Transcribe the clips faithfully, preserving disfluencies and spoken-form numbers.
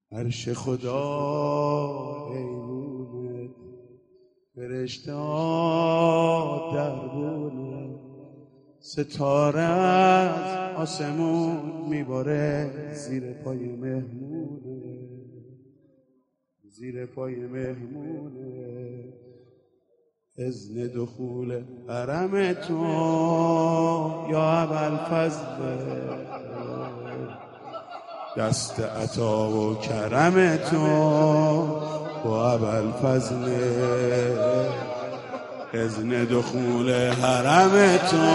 عرش خدا ایوونه، فرشته ها دربونه، ستاره از آسمون میباره زیر پای مهمونه، زیر پای مهمونه. اذن دخول حرم تو یا ابوالفضل، دست عطا و کرم تو با ابوالفضل. اذن دخول حرم تو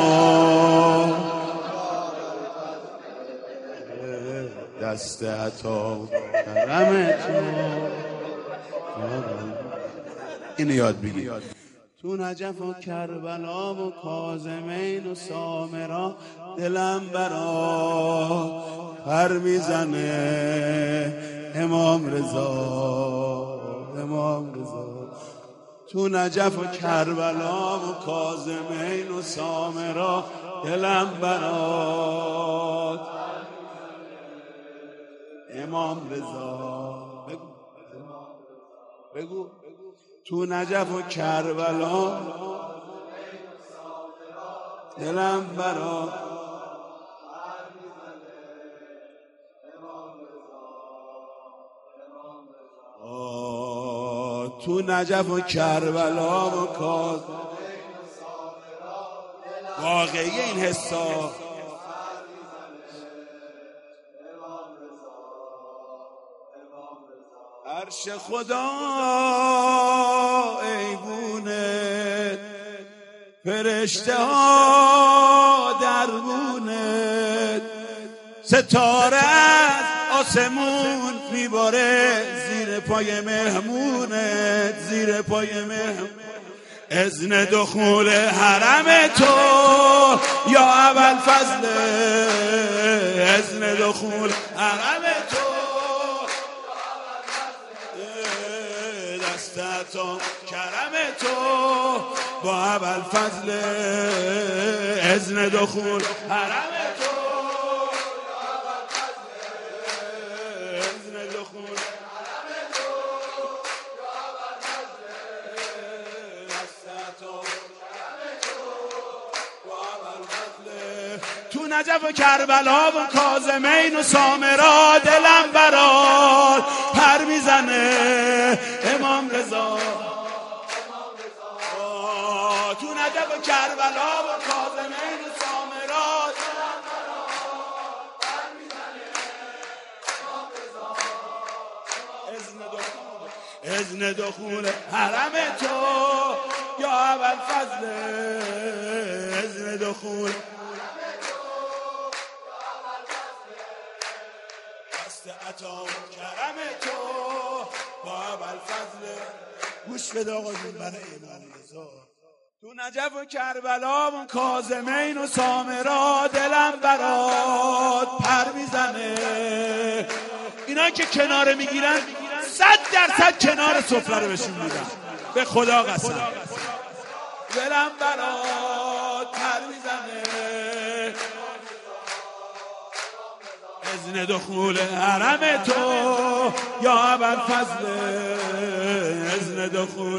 دست عطا و کرم تو. اینو یاد بگی. تو نجف و کربلا و کاظمین و سامرا دلم برا پر میزنه. امام رضا امام رضا تو نجف و کربلا و کاظمین و سامرا دلم برات. امام رضا بگو بگو تو نجف و کربلا دلم برات. تو نجف و کربلا و کاظ واقعی این حسا. عرش خدا ایوونه، فرشته ها دربونه، ستاره از آسمون میباره زیر پای مهمونه، زیر پای مهمون. اذن دخول حرم تو یا ابوالفضل، اذن دخول حرم تو دست عطا کرم تو با ابوالفضل. اذن دخول حرم تو تو نجف و کربلا و کاظمین و سامرا دلم برات پر میزنه. امام رضا تو نجف و کربلا و کاظمین و سامرا دلم برات پر میزنه. امام رضا اذن دخول حرم تو یا ابوالفضل، اذن دخول عطا و کرم تو با ابوالفضل. گوش بده آقا جون برای امام رضا. تو نجف و کربلا و کاظمین و سامرا دلم برات پر میزنه. اینا که کناره میگیرن صد درصد کنار سفره رو بهشون میدن، به خدا قسم. دلم برات پر میزنه. اذن دخول حرم تو یا ابوالفضل، اذن دخول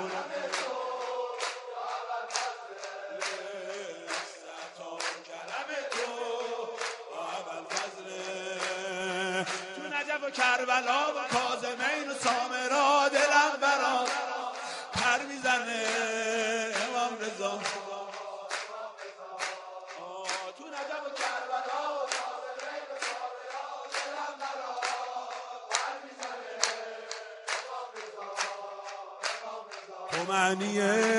تو نجف و کربلا و کاظمین و سامرا دلم برات پر میزنه. امام رضا تو نجف و کربلا تو معنی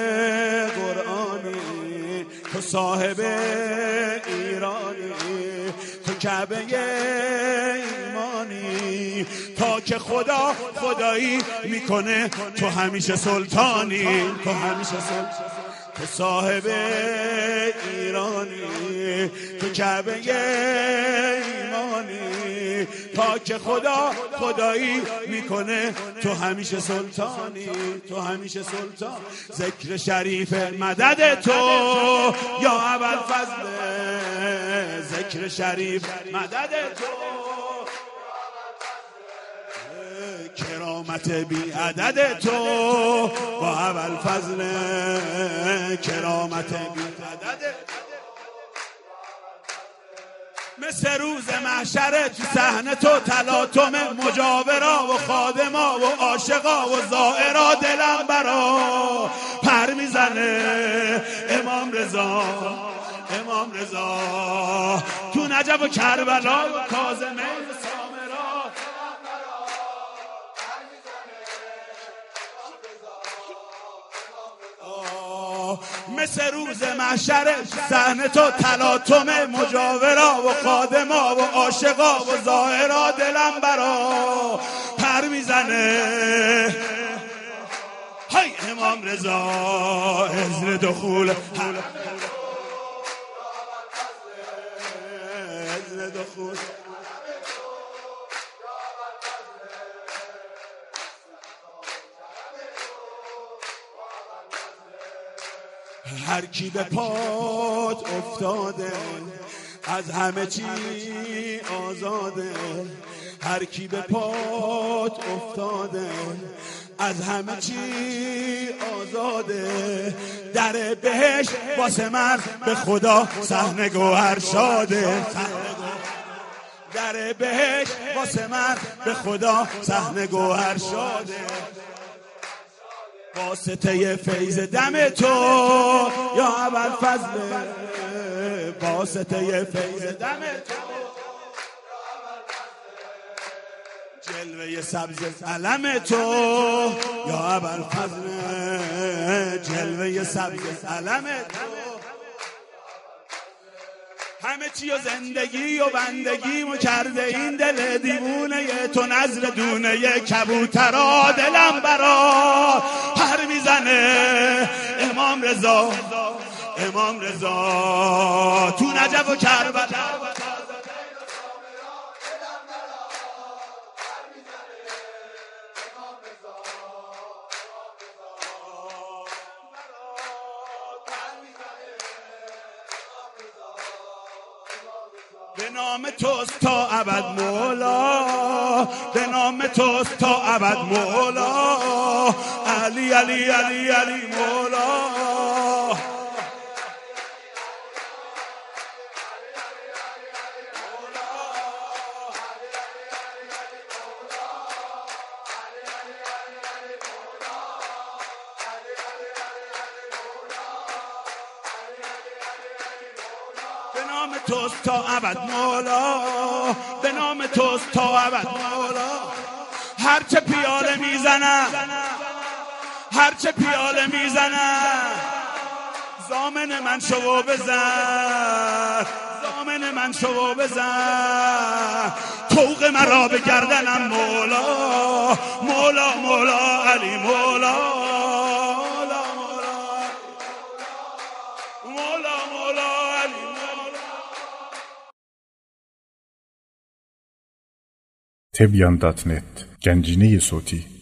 قرآنی، تو صاحب ایرانی، تو کعبه ایمانی، تا که خدا خدایی میکنه تو همیشه سلطانی، تو همیشه سلطانی. تو صاحب ایرانی، تو کعبه ایمانی، تا که خدا خدایی میکنه تو همیشه سلطانی، تو همیشه سلطان. ذکر شریف مدد تو یا ابوالفضل، ذکر شریف مدد تو کرامت بی عدد تو با ابوالفضل کرامت بی عدد مثل روز محشر تو صحنه تو تلاطم مجاورا و خادما و عاشقا و زائرا دلم برا پر میزنه امام رضا امام رضا تو نجف و کربلا و کاظمین و سامرا مثل روز محشر صحنه تو تلاطم مجاورا و خادما و عاشقا و زائرا دلم برا پر میزنه های امام رضا اذن دخول اذن دخول هر کی به پات افتاده از همه چی آزاده هر کی به پات افتاده از همه چی آزاده در بهشت واسه من به خدا صحنه گوهر شاده در بهشت واسه من به خدا صحنه گوهر شاده واسطه فیض دم تو یا ابوالفضل واسطه فیض دم تو جلوه سبز علم تو یا ابوالفضل جلوه سبز علم تو همه چی و زندگی و بندگی و کرده این دل دیوونه تو نظر دونه کبوترا دلم برا پر میزنه امام رضا امام رضا تو نجف و کربلا به نام توست تا ابد مولا به نام توست تا ابد مولا علی علی علی علی مولا به نام توست تا ابد مولا به نام توست تا ابد مولا هرچه پیاله میزنم هرچه پیاله میزنم ضامن من شو بزن ضامن من شو بزن طوق مرا به گردنم مولا مولا مولا علی مولا مولا مولا مولا علی تبیان دات نت گنجینه صوتی